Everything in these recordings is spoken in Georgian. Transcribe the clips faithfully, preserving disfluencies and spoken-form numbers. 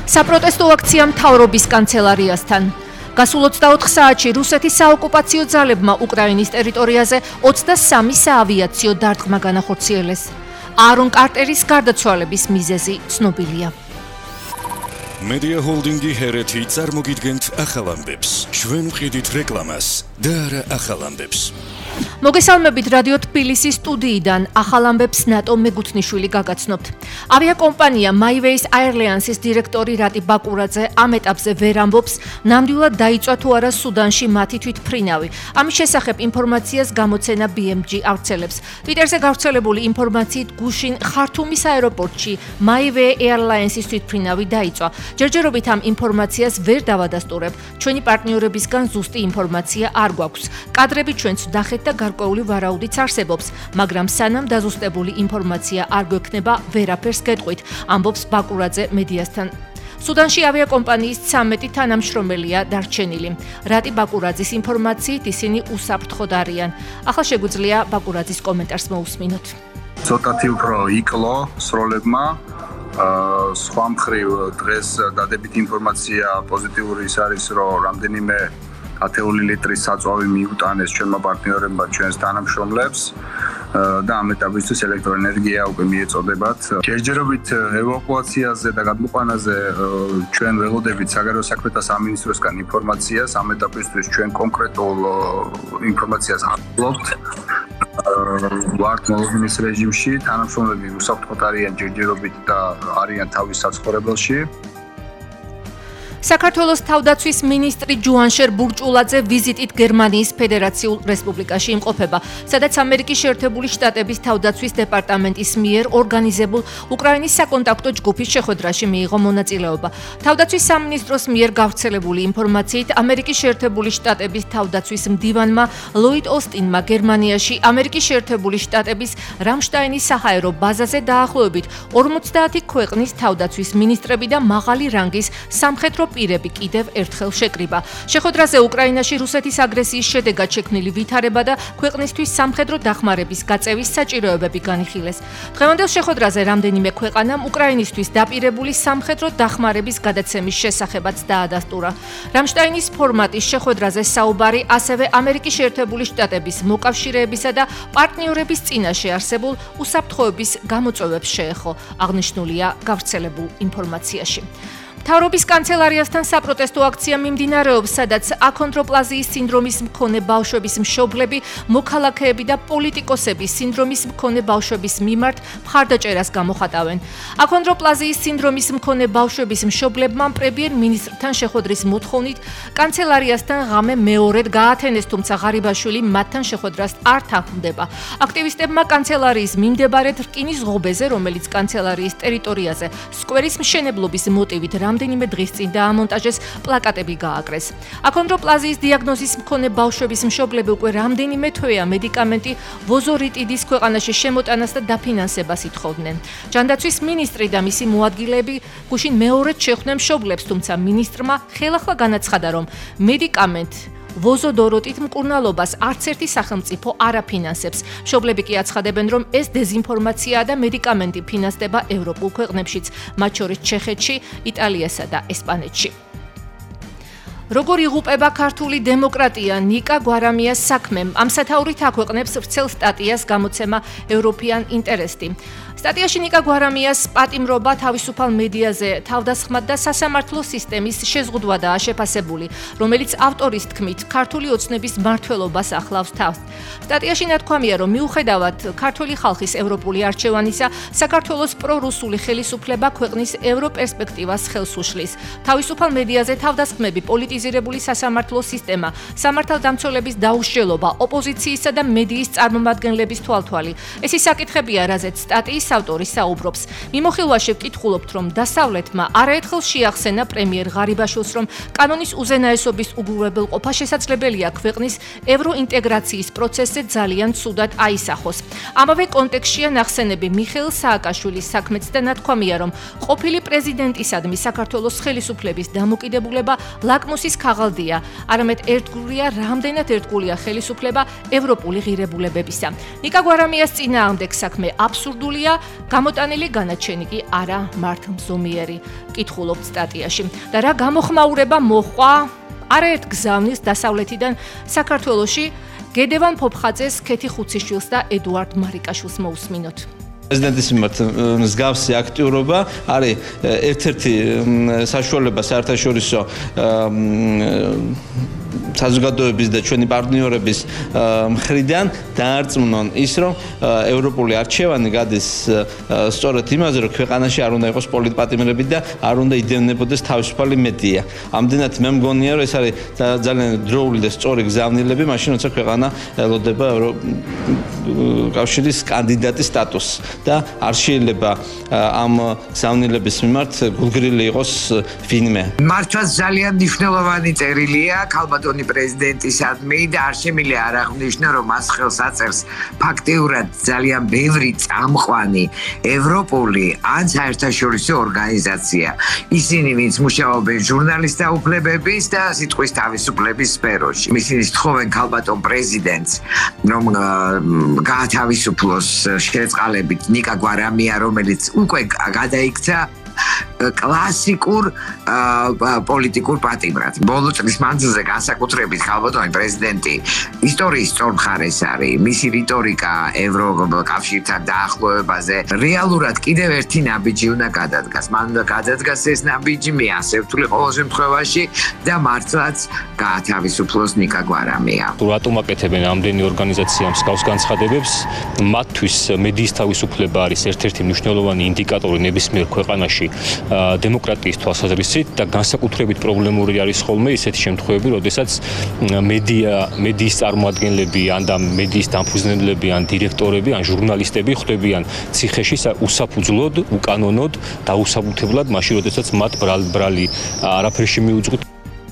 საპროტესტო აქცია მთავრობის კანცელარიასთან. გასულ ოცდაოთხ საათში რუსეთის საოკუპაციო ძალებმა უკრაინის ტერიტორიაზე ოცდასამი საავიაციო დარტყმა განახორციელეს. არონ კარტერის გარდაცვალების მიზეზი ცნობილია. Media Holdingi ჰერეთი წარმოგიდგენთ ახალ ამბებს. ჩვენ ვყიდით რეკლამას და არა ახალ ამბებს. მოგესალმებით რადიო თბილისის სტუდიიდან ახალ ამბებს ნატო მეგუთნიშვილი გაგაცნობთ. ავიაკომპანია MyWays Airlines-ის დირექტორი რატი ბაკურაძე ამ ეტაპზე ვერ ამბობს, ნამდვილად დაიწვა თუ არა სუდანში მათი თვითმფრინავი. ამის შესახებ ინფორმაციას გამოცენა B M G ავრცელებს. Twitterზე გავრცელებული ინფორმაციით გუშინ ხართუმის აეროპორტში MyWays Airlines-ის თვითმფრინავი დაიწვა. ჯერჯერობით ამ ინფორმაციას ვერ დავადასტურებ. ჩვენი პარტნიორებისგან ზუსტი ინფორმაცია არ გვაქვს. კადრები ჩვენც ვდახეთ და გარკვეული ვარაუდიც არსებობს, მაგრამ სანამ დაზუსტებული ინფორმაცია არ გვექნება, ვერაფერს გეტყვით, ამბობს ბაკურაძე მედიასთან. სუდანში ავიაკომპანიის ცამეტი თანამშრომელია დარჩენილი. რატი ბაკურაძის ინფორმაციით ისინი უსაფრთხოდ არიან. ახლა შეგვიძლია ბაკურაძის კომენტარს მოусმინოთ. ცოტათი უფრო იკლო სროლებმა სხვა მხრივ დღეს დადებით ინფორმაცია პოზიტიური ის არის, რომ რამდენიმე ათეული ლიტრის საწვავი მიუტანეს ჩვენმა პარტნიორებმა ჩვენს თანამშრომლებს და ამ ეტაპისთვის ელექტროენერგია უკვე მიეწოდებათ. ჯერჯერობით ევაკუაციაზე და გადმოყვანაზე ჩვენ ველოდებით საგარეო საქმეთა სამინისტროსგან ინფორმაციას. ამ ეტაპისთვის ჩვენ კონკრეტულ ინფორმაციას ახლობთ. ვართ მოლოდინის რეჟიმში, თანამშრომლები უსაფრთხოდ არიან ჯერჯერობით და არიან თავის საცხოვრებელში. საქართველოს თავდაცვის მინისტრი ჯუანშერ ბურჭულაძე ვიზიტით გერმანიის ფედერაციულ რესპუბლიკაში იმყოფება, სადაც ამერიკის შეერთებული შტატების თავდაცვის დეპარტამენტის მიერ ორგანიზებულ უკრაინის საკონტაქტო ჯგუფის შეხვედრაში მიიღო მონაწილეობა. თავდაცვის სამინისტროს მიერ გავრცელებული ინფორმაციით, ამერიკის შეერთებული შტატების თავდაცვის მდივანმა ლოიდ ოსტინმა გერმანიაში ამერიკის შეერთებული შტატების რამშტაინის საჰაერო ბაზაზე დაახლოებით ორმოცდაათი ქვეყნის თავდაცვის მინისტრები და მაღალი რანგის სამხედრო პირები კიდევ ერთხელ შეკრიბა. შეხვედრაზე უკრაინაში რუსეთის აგრესიის შედეგად შექმნილი ვითარება და ქვეყნისთვის სამხედრო დახმარების გაწევის საჭიროებები განიხილეს. დღევანდელ შეხვედრაზე რამდენიმე ქვეყანამ უკრაინისთვის დაპირებული სამხედრო დახმარების გადაცემის შესახებაც დაადასტურა. რამშტაინის ფორმატის შეხვედრაზე საუბარი ასევე ამერიკის შეერთებული შტატების მოკავშირეებისა და პარტნიორების წინაშე არსებულ უსაფრთხოების გამოწვევებს შეეხო, აღნიშნულია გავრცელებულ ინფორმაციაში. მთავრობის კანცელარიასთან საპროტესტო აქცია მიმდინარეობს, სადაც აქონდროპლაზიის სინდრომის მქონე ბავშვების მშობლები, მოქალაქეები და პოლიტიკოსები სინდრომის მქონე ბავშვების მიმართ მხარდაჭერას გამოხატავენ. აქონდროპლაზიის სინდრომის მქონე ბავშვების მშობლებმა პრემიერ-მინისტრთან შეხვედრის მოთხოვნით კანცელარიასთან ღამე მეორედ გაათენეს, თუმცა ღარიბაშვილი მათთან შეხვედრას არ თანხმდება. აქტივისტებმა კანცელარიის მიმდებარედ რკინის ღობეზე, რომელიც კანცელარიის ტერიტორიაზე სკვერის მშენებლობის მოტივით რამდენიმე დღის წინ დაამონტაჟეს, პლაკატები გააკრეს. აქონდროპლაზიის დიაგნოზის მქონე ბავშვების მშობლები უკვე რამდენიმე თვეა მედიკამენტი ვოზორიტიდის ქვეყანაში შემოტანას და დაფინანსებას ითხოვდნენ. ჯანდაცვის მინისტრი და მისი მოადგილეები გუშინ მეორედ შეხვდნენ მშობლებს, თუმცა მინისტრმა ხელახლა განაცხადა, რომ მედიკამენტ ვოზოდოროტით მკურნალობას არც ერთი სახელმწიფო არ აფინანსებს. მშობლები კი აცხადებენ, რომ ეს დეზინფორმაციაა და მედიკამენტი ფინანსდება ევროპულ ქვეყნებშიც, მათ შორის ჩეხეთში, იტალიასა და ესპანეთში. როგორ იღუპება ქართული დემოკრატია ნიკა გვარამიას საქმემ? ამ სათაურით აქვეყნებს ვრცელ სტატიას გამოცემა European Interest. სტატიაში ნიკა გვარამიას პატიმრობა თავისუფალ მედიაზე თავდასხმად და სასამართლო სისტემის შეზღუდვადაა შეფასებული, რომელიც ავტორის თქმით ქართული ოცნების მმართველობას ახლავს თავს. სტატიაში ნათქვამია, რომ მიუხედავად ქართული ხალხის ევროპული არჩევანისა, საქართველოს პრორუსული ხელისუფლება ქვეყნის ევროპერსპექტივას ხელს უშლის. თავისუფალ მედიაზე თავდასხმები, პოლიტიზირებული სასამართლო სისტემა, სამართალდამცველების დაუსჯელობა, ოპოზიციისა და მედიის წარმომადგენლების თვალთვალი. ეს ის საკითხებია, რაზეც სტატიის ავტორი საუბრობს. მიმოხილვაში ვკითხულობთ, რომ დასავლეთმა არაერთხელ შეახსენა პრემიერ ღარიბაშვილს, რომ კანონის უზენაესობის უგულებელყოფა შესაძლებელია ქვეყნის ევროინტეგრაციის პროცესზე ძალიან ცუდად აისახოს. ამავე კონტექსტშია ნახსენები მიხეილ სააკაშვილის საქმეც და ნათქვამია, რომ ყოფილი პრეზიდენტისადმი საქართველოს ხელისუფლების დამოკიდებულება ლაკმუსის ქაღალდია, არამედ ერთგულია, რამდენად ერთგულია ხელისუფლება ევროპული ღირებულებებისა. ნიკა გვარამიას წინააღმდეგ საქმე აბსურდულია, გამოტანილი განაჩენი კი არა მართლმზომიერი, კითხულობთ სტატიაში. და რა გამოხმაურება მოჰყვა არაერთ გზავნის დასავლეთიდან საქართველოში გედევან ფოფხაძეს, ქეთი ხუციშვილს და ედუარდ მარიკაშვილს მოусმინოთ. პრეზიდენტის მიმართ მსგავსი აქტიურობა არის ერთ-ერთი საშუალება საერთაშორისო საზოგადოების და ჩვენი პარტნიორების მხრიდან დაარწმუნონ ის, რომ ევროპული არჩევანი გადის სწორედ იმაზე, რომ ქვეყანაში არ უნდა იყოს პოლიტპატიმრები და არ უნდა იდევნებოდეს თავისუფალი მედია. ამდენად მე მგონია, რომ ეს არის ძალიან დროული და სწორი გზავნილები, მაშინ როცა ქვეყანა ელოდება კავშირის კანდიდატის სტატუსს და არ შეიძლება ამ გზავნილების მიმართ გულგრილი იყოს ვინმე. მართლაც ძალიან მნიშვნელოვანი წერილია ქალბატონი პრეზიდენტისადმი და არ შემიძლია არ აღნიშნო, რომ მას ხელს აწერს ფაქტიურად ძალიან ბევრი წამყვანი ევროპული ან საერთაშორისო ორგანიზაცია. ისინი, ვინც მუშაობენ ჟურნალისტთა უფლებების და სიტყვის თავისუფლების სფეროში. ისინი სთხოვენ ქალბატონ პრეზიდენტს, რომ გაათავისუფლოს შეწყალებით ნიკა გვარამია, რომელიც უკვე გადაიქცა კლასიკურ პოლიტიკურ პატიმრად. ბოლო წლის მანძილზე განსაკუთრებით ქალბატონი პრეზიდენტი ისტორიის სწორ მხარეს არის. მისი რიტორიკა ევროკავშირთან დაახლოებაზე რეალურად კიდევ ერთი ნაბიჯი უნდა გადადგას. მან უნდა გადადგას ეს ნაბიჯი, მე ასე ვთვლი ყოველ შემთხვევაში და მართლაც გაათავისუფლოს ნიკა გვარამია. რატომ აკეთებენ ამდენი ორგანიზაცია მსგავს განცხადებებს? მათთვის მედიის თავისუფლება არის ერთ-ერთი მნიშვნელოვანი ინდიკატორი ნებისმიერ ქვეყანაში დემოკრატიის თვალსაზრისით და განსაკუთრებით პრობლემური არის ხოლმე ისეთი შემთხვევები, როდესაც მედია, მედიის წარმოადგენლები ან და მედიის დამფუძნებლები ან დირექტორები ან ჟურნალისტები ხვდებიან ციხეში უსაფუძვლოდ, უკანონოდ, დაუსაბუთებლად, მაშინ როდესაც მათ ბრალი არაფერში მიუძღვით.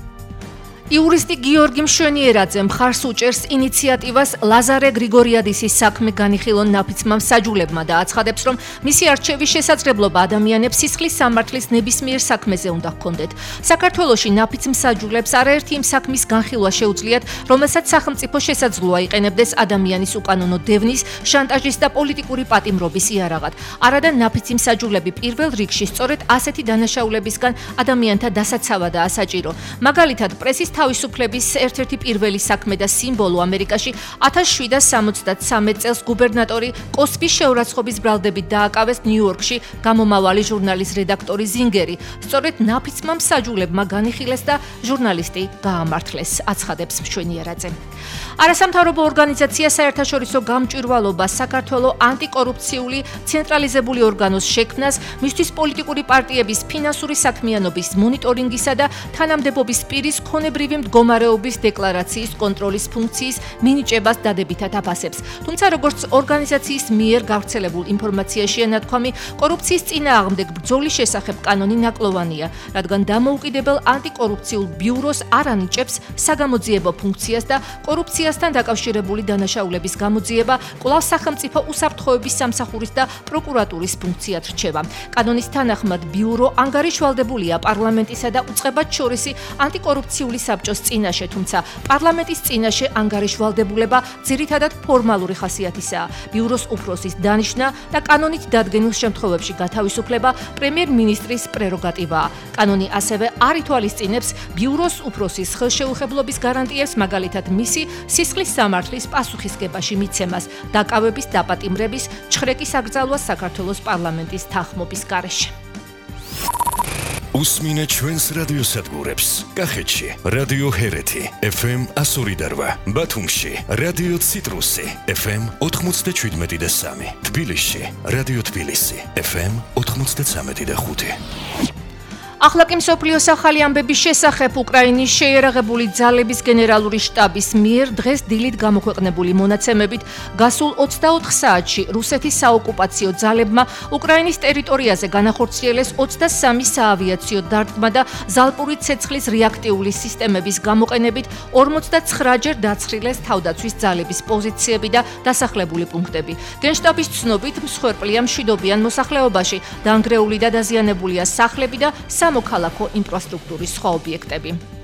იურისტი გიორგი მშვენიერაძე მხარს უჭერს ინიციატივას ლაზარე გრიგორიადისის საქმე განიხილონ ნაფიცმა მსაჯულებმა და აცხადებს, რომ მისი არჩევის შესაძლებლობა ადამიანებს სისხლის სამართლის ნებისმიერ საქმეზე უნდა ჰქონდეთ. საქართველოში ნაფიც მსაჯულებს არაერთი იმ საქმის განხილვა შეუძლიათ, რომელსაც სახელმწიფო შესაძლოა იყენებდეს ადამიანის უკანონო დევნის, შანტაჟის და პოლიტიკური პატიმრობის იარაღად. არადა ნაფიცი მსაჯულები პირველ რიგში სწორედ ასეთი დანაშაულებისგან ადამიანთა დასაცავადაა საჭირო. მაგალითად, პრესის თავისუფლების ერთ-ერთი პირველი საქმე და სიმბოლო ამერიკაში ათას შვიდსათ სამოცდათსამე წელს გუბერნატორი კოსბის შეურაცხყოფის ბრალდებით დააკავეს ნიუ-იორკში გამომავალი ჟურნალის რედაქტორი ზინგერი. სწორედ ნაფიცმა მსაჯულებმა განიხილეს და ჟურნალისტი გაამართლეს, აცხადებს მშვენიერაძე. არასამთავრობო ორგანიზაცია საერთაშორისო გამჭვირვალობა საქართველოს ანტიკორუფციული ცენტრალიზებული ორგანოს შექმნას, მისთვის პოლიტიკური პარტიების ფინანსური საქმიანობის მონიტორინგისა და თანამდებობის პირის ქონებრივი მდგომარეობის დეკლარაციის კონტროლის ფუნქციის მინიჭებას დადებითად აფასებს. თუმცა როგორც ორგანიზაციის მიერ გავრცელებულ ინფორმაციაშია ნათქვამი, კორუფციის წინააღმდეგ ბრძოლის შესახებ კანონი ნაკლოვანია, რადგან დამოუკიდებელ ანტიკორუფციულ ბიუროს არ ანიჭებს საგამოძიებო ფუნქციას და კორუფციასთან დაკავშირებული დანაშაულების გამოძიება კვლავ სახელმწიფო უსაფრთხოების სამსახურის და პროკურატურის ფუნქციად რჩება. კანონის თანახმად ბიურო ანგარიშვალდებულია პარლამენტისა და უწყებათშორისი ანტიკორუფციული საბჭოს წინაშე, თუმცა პარლამენტის წინაშე ანგარიშვალდებულება ძირითადად ფორმალური ხასიათისაა. ბიუროს უფროსის დანიშვნა და კანონით დადგენილ შემთხვევებში გათავისუფლება პრემიერ-მინისტრის პრეროგატივაა. კანონი ასევე არ ითვალისწინებს ბიუროს უფროსის ხელშეუხებლობის გარანტიებს, მაგალითად მისი სისხლის სამართლის პასუხისგებაში მიცემას, დაკავების დაპატიმრების, ჩხრეკის აკრძალვას საქართველოს პარლამენტის თანხმობის გარეშე. უსმინე ჩვენს რადიოსადგურებს. კახეთში რადიო ჰერეთი ეფ ემ εκατო ორი და რვა, ბათუმში რადიო ციტრუსი ეფ ემ ოთხმოცდაშვიდმეტი და სამი, თბილისში რადიო თბილისი ეფ ემ ოთხმოცდაცამეტი და ხუთი. ახლა კი მსოფლიოს ახალი ამბების შესახებ უკრაინის შეიარაღებული ძალების გენერალური შტაბის მიერ დღეს დილით გამოქვეყნებული მონაცემებით გასულ ოცდაოთხ საათში რუსეთის საოკუპაციო ძალებმა უკრაინის ტერიტორიაზე განახორციელეს ოცდასამი საავიაციო დარტყმა და ზალპური ცეცხლის რეაქტიული სისტემების გამოყენებით ორმოცდაცხრაჯერ დაცხრილეს თავდაცვის ძალების პოზიციები და დასახლებული პუნქტები. გენშტაბის ცნობით მსხვერპლია მშვიდობიან მოსახლეობაში, დანგრეული და დაზიანებულია სახლები და სამოქალაქო ინფრასტრუქტურის სხვა ობიექტები.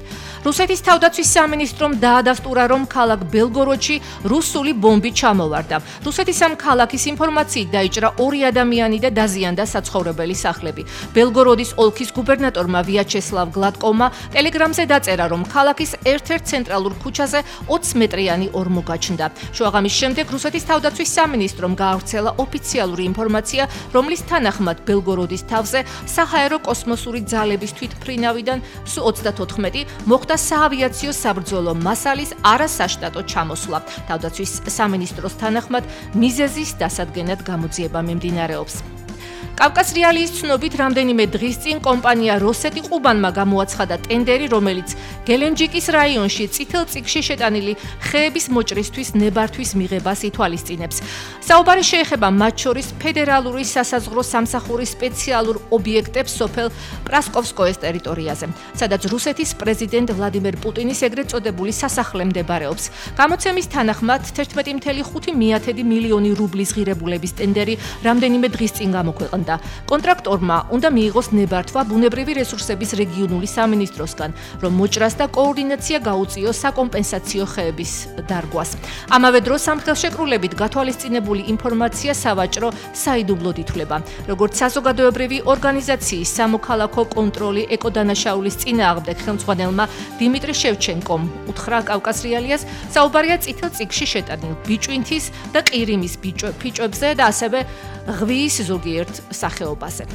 რუსეთის თავდაცვის სამინისტრომ დაადასტურა, რომ ქალაქ ბელგოროდში რუსული ბომბი ჩამოვარდა. რუსეთის ამ ქალაქის ინფორმაციით დაიჭრა ორი ადამიანი და დაზიანდა საცხოვრებელი სახლები. ბელგოროდის ოლქის გუბერნატორმა ვიაჩესლავ გლატკოვმა ტელეგრამზე დაწერა, რომ ქალაქის ერთ-ერთ ცენტრალურ ქუჩაზე ოცი მეტრიანი ორმო გაჩნდა. შუაღამის შემდეგ რუსეთის თავდაცვის სამინისტრომ გაავრცელა ოფიციალური ინფორმაცია, რომლის თანახმად ბელგოროდის თავზე საჰაერო კოსმოსური ძალების თვითმფრინავიდან სუ ოცდაოთხმეტი მოხდა საავიაციო საბრძოლო მასალის არასაშტატო ჩამოსვლა. თავდაცვის სამინისტროს თანახმად მიზეზის დასადგენად გამოძიება მიმდინარეობს. კავკას რეალიის ცნობით რამდენიმე დღის წინ კომპანია როსეტი ყუბანმა გამოაცხადა ტენდერი, რომელიც გელენჯიკის რაიონში წითელ წიგნში შეტანილი ხეების მოჭრისთვის ნებართვის მიღებას ითვალისწინებს. საუბარი შეეხება მათ შორის ფედერალური სასაზღვრო სამსახურის სპეციალურ ობიექტებს სოფელ პრასკოვსკოეს ტერიტორიაზე, სადაც რუსეთის პრეზიდენტ ვლადიმერ პუტინის ეგრეთ წოდებული სასახლე მდებარეობს. გამოცემის თანახმად თერთმეტი კoma ხუთი მილიონი რუბლის ღირებულების ტენდერი რამდენიმე დღის წინ გამოქვეყნდა. კონტრაქტორმა უნდა მიიღოს ნებართვა ბუნებრივი რესურსების რეგიონული სამინისტროსგან, რომ მოჭრას და კოორდინაცია გაუწიოს საკომპენსაციო ხეების დარგვას. ამავე დროს სამხელშეკრულებით გათვალისწინებული ინფორმაცია სავაჭრო საიდუმლოდ ითვლება. როგორც საზოგადოებრივი ორგანიზაციის სამოქალაქო კონტროლი ეკოდანაშაულის წინააღმდეგ ხელმძღვანელმა დიმიტრი შევჩენკომ უთხრა კავკას რეალიას, საუბარია წითელ წიგნში შეტანილ ბიჭვინთის და ყირიმის ფიჭვებზე და ასევე ღვიის ზოგიერთ სახეობაზე.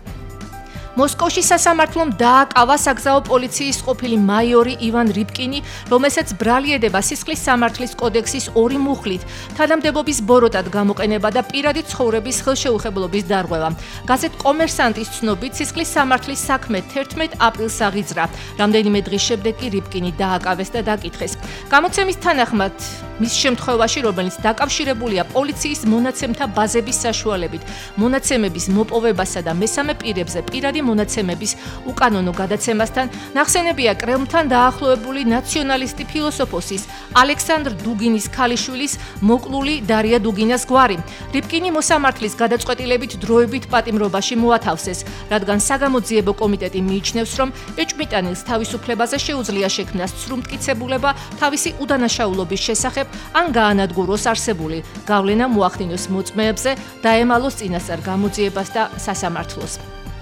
მოსკოვში სასამართლომ დააკავა საგზაო პოლიციის ყოფილი მაიორი ივან რიბკინი, რომელსაც ბრალი ედება სისხლის სამართლის კოდექსის ორი მუხლით, თანამდებობის ბოროტად გამოყენება და პირადი ცხოვრების ხელშეუხებლობის დარღვევა. გაზეთ კომერსანტის ცნობით, სისხლის სამართლის საქმე თერთმეტ აპრილს აღიძრა. რამდენიმე დღის შემდეგ კი რიბკინი დააკავეს და დაკითხეს. გამოცემის თანახმად, მის შემთხვევაში, რომელიც დაკავშირებულია პოლიციის მონაცემთა ბაზების საშუალებით, მონაცემების მოპოვებასა და მესამე პირებზე პირადი მონაცემების უკანონო გადაცემასთან, ნახსენებია კრემლთან დაახლოებული ნაციონალისტი ფილოსოფოსის ალექსანდრ დუგინის ქალიშვილის მოკლული დარია დუგინას გვარი. რიბკინი მოსამართლის გადაწყვეტილებით დროებით პატიმრობაში მოათავსეს, რადგან საგამოძიებო კომიტეტი მიიჩნევს, რომ ეჭვმიტანილს თავისუფლებაზე შეუძლია შექმნას ცრუმტკიცებულება თავისი უდანაშაულობის შესახებ, ან გაანადგუროს არსებული გავლენა მოახდინოს მოწმეებზე, დაემალოს წინასწარ გამოძიებას და სასამართლოს.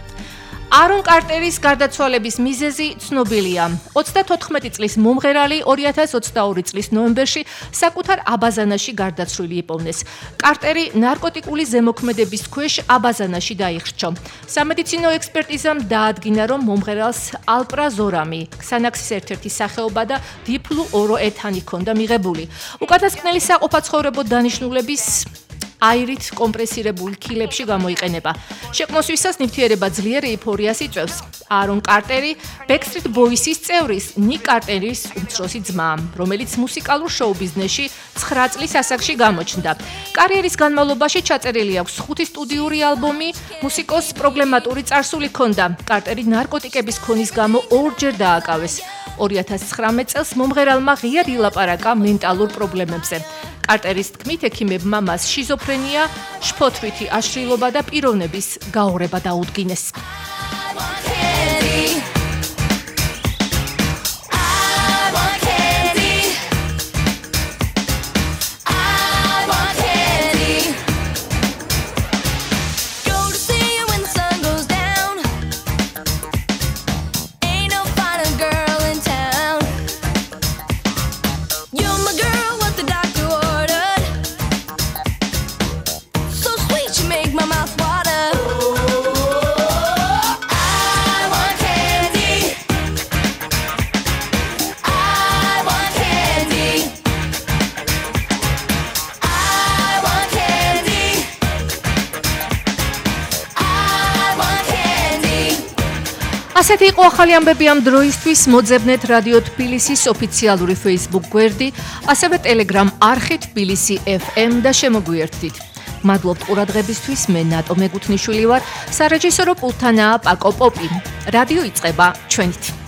არონ კარტერის გარდაცვალების მიზეზი ცნობილია. ოცდაოთხმეტი წლის მომღერალი ორი ათას ოცდაორი წლის ნოემბერში საკუთარ აბაზანაში გარდაცვლილი იპოვნეს. კარტერი ნარკოტიკული ზემოქმედების ქვეშ აბაზანაში დაიხრჩო. სამედიცინო ექსპერტიზამ დაადგინა, რომ მომღერალს ალპრაზორამი, ქსანაქსის ერთ-ერთი სახეობა და დიფლუოროეთანი ჰქონდა მიღებული. უკანასკნელი საყოფაცხოვრებო დანიშნულების აირით კომპრესირებულ ქილებში გამოიყენება. შექმნისას ნივთიერება ძლიერ ეიფორიას იწვევს. არონ კარტერი Backstreet Boys-ის წევრის ნიკ კარტერის უმცროსი ძმა, რომელიც მუსიკალურ შოუ-ბიზნესში ცხრა წლის ასაკში გამოჩნდა. კარიერის განმავლობაში ჩაწერილი აქვს ხუთი სტუდიური ალბომი, მუსიკოს პრობლემატური წარსული ჰქონდა. კარტერი ნარკოტიკების ქონის გამო ორჯერ დააკავეს. ორი ათას ცხრამეტ წელს მომღერალმა ღიად ილაპარაკა მენტალურ პრობლემებზე. კარტერის თქმით, ექიმებმა მას შიზოფრენია, შფოთვითი აშლილობა და პიროვნების გაურება დაუდგინეს. ასეთი იყო ახალი ამბები ამ დროისთვის. მოძებნეთ რადიო თბილისის ოფიციალური Facebook გვერდი, ასევე Telegram არხი თბილისი ეფ ემ და შემოგვიერთდით. მადლობთ ყურადღებისთვის. მე ნატო მეგუთნიშვილი ვარ. სარეჟისორო პულტთანაა პაკო პოპი. რადიო იწყება ჩვენით.